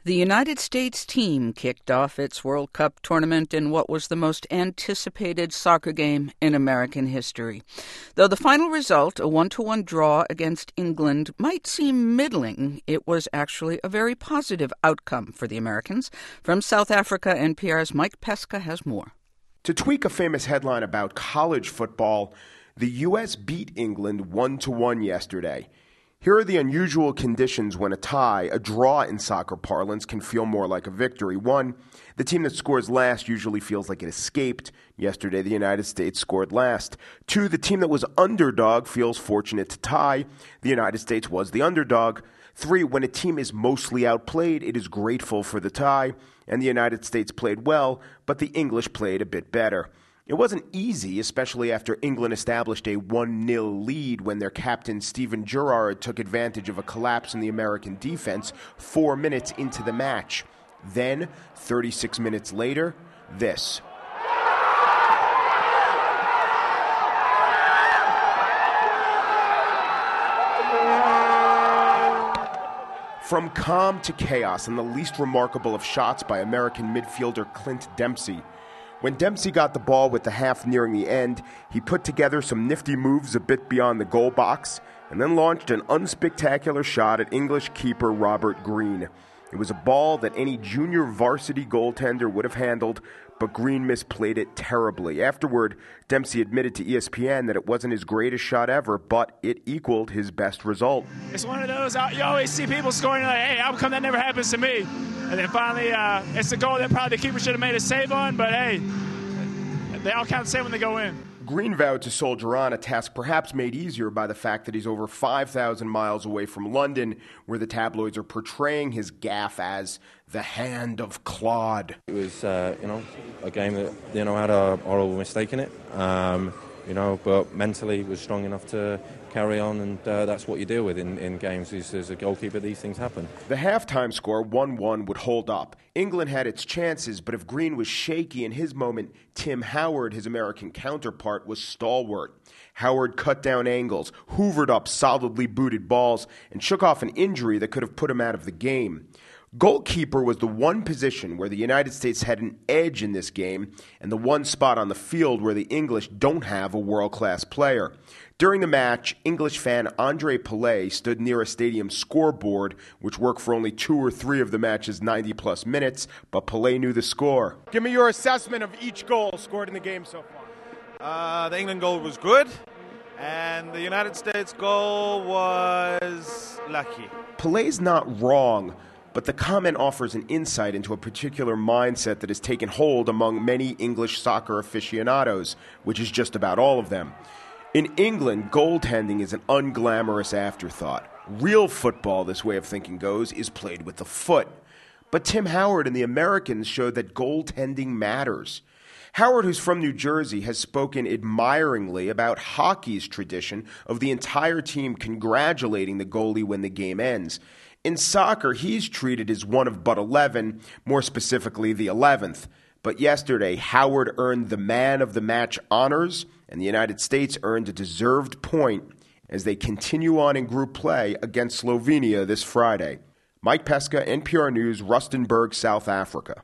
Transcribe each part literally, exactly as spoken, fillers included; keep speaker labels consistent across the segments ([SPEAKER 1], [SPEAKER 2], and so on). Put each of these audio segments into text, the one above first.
[SPEAKER 1] The United States team kicked off its World Cup tournament in what was the most anticipated soccer game in American history. Though the final result, a one-to-one draw against England, might seem middling, it was actually a very positive outcome for the Americans. From South Africa, N P R's Mike Pesca has more.
[SPEAKER 2] To tweak a famous headline about college football, the U S beat England one to one yesterday. Here are the unusual conditions when a tie, a draw in soccer parlance, can feel more like a victory. One, the team that scores last usually feels like it escaped. Yesterday, the United States scored last. Two, the team that was underdog feels fortunate to tie. The United States was the underdog. Three, when a team is mostly outplayed, it is grateful for the tie. And the United States played well, but the English played a bit better. It wasn't easy, especially after England established a one nil lead when their captain Steven Gerrard took advantage of a collapse in the American defense four minutes into the match. Then, thirty-six minutes later, this. From calm to chaos, and the least remarkable of shots by American midfielder Clint Dempsey. When Dempsey got the ball with the half nearing the end, he put together some nifty moves a bit beyond the goal box, and then launched an unspectacular shot at English keeper Robert Green. It was a ball that any junior varsity goaltender would have handled, but Green misplayed it terribly. Afterward, Dempsey admitted to E S P N that it wasn't his greatest shot ever, but it equaled his best result.
[SPEAKER 3] It's one of those, you always see people scoring like, hey, how come that never happens to me? And then finally, uh, it's a goal that probably the keeper should have made a save on, but hey, they all count the same when they go in.
[SPEAKER 2] Green vowed to soldier on, a task perhaps made easier by the fact that he's over five thousand miles away from London, where the tabloids are portraying his gaffe as the hand of Claude.
[SPEAKER 4] It was, uh, you know, a game that, you know, had a horrible mistake in it, um, you know, but mentally was strong enough to carry on, and uh, that's what you deal with in, in games. As a goalkeeper, these things happen.
[SPEAKER 2] The halftime score, one one, would hold up. England had its chances, but if Green was shaky in his moment, Tim Howard, his American counterpart, was stalwart. Howard cut down angles, hoovered up solidly booted balls, and shook off an injury that could have put him out of the game. Goalkeeper was the one position where the United States had an edge in this game, and the one spot on the field where the English don't have a world-class player. During the match, English fan Andre Pillay stood near a stadium scoreboard, which worked for only two or three of the match's ninety-plus minutes, but Pillay knew the score. Give me your assessment of each goal scored in the game so far.
[SPEAKER 5] Uh, the England goal was good, and the United States goal was lucky.
[SPEAKER 2] Pillay's not wrong, but the comment offers an insight into a particular mindset that has taken hold among many English soccer aficionados, which is just about all of them. In England, goaltending is an unglamorous afterthought. Real football, this way of thinking goes, is played with the foot. But Tim Howard and the Americans showed that goaltending matters. Howard, who's from New Jersey, has spoken admiringly about hockey's tradition of the entire team congratulating the goalie when the game ends. In soccer, he's treated as one of but eleven, more specifically the eleventh. But yesterday, Howard earned the man of the match honors, and the United States earned a deserved point as they continue on in group play against Slovenia this Friday. Mike Pesca, N P R News, Rustenburg, South Africa.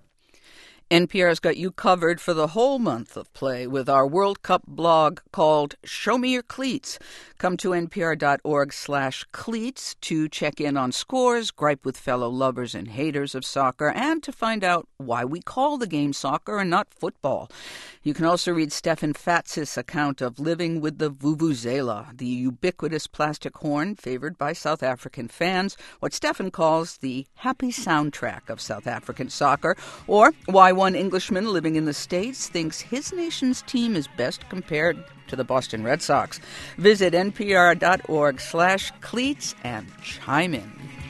[SPEAKER 1] N P R's got you covered for the whole month of play with our World Cup blog called Show Me Your Cleats. Come to npr.org slash cleats to check in on scores, gripe with fellow lovers and haters of soccer, and to find out why we call the game soccer and not football. You can also read Stefan Fatsis' account of living with the vuvuzela, the ubiquitous plastic horn favored by South African fans, what Stefan calls the happy soundtrack of South African soccer, or why one Englishman living in the States thinks his nation's team is best compared to the Boston Red Sox. Visit npr.org slash cleats and chime in.